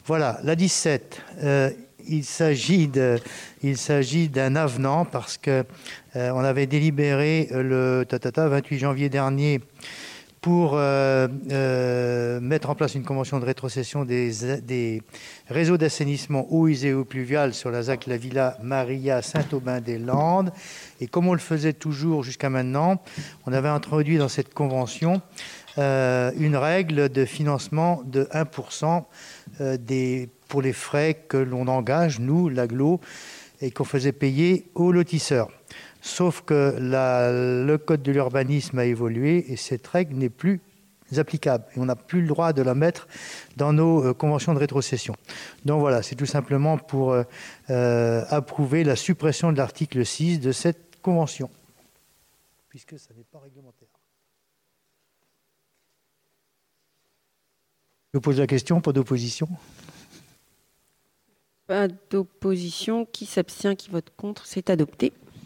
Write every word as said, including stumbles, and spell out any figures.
Voilà, la dix-sept, euh, il s'agit de, il s'agit d'un avenant parce que euh, on avait délibéré le tatata, vingt-huit janvier dernier pour euh, euh, mettre en place une convention de rétrocession des, des réseaux d'assainissement eau usée et eau pluviale sur la Z A C La Villa Maria Saint-Aubin-des-Landes. Et comme on le faisait toujours jusqu'à maintenant, on avait introduit dans cette convention euh, une règle de financement de un pour cent euh, des, pour les frais que l'on engage, nous, l'agglo, et qu'on faisait payer aux lotisseurs. Sauf que la, le code de l'urbanisme a évolué et cette règle n'est plus applicable. Et on n'a plus le droit de la mettre dans nos euh, conventions de rétrocession. Donc voilà, c'est tout simplement pour euh, euh, approuver la suppression de l'article six de cette convention, puisque ça n'est pas réglementaire. Je vous pose la question, pas d'opposition. Pas d'opposition. Qui s'abstient, qui vote contre, c'est adopté.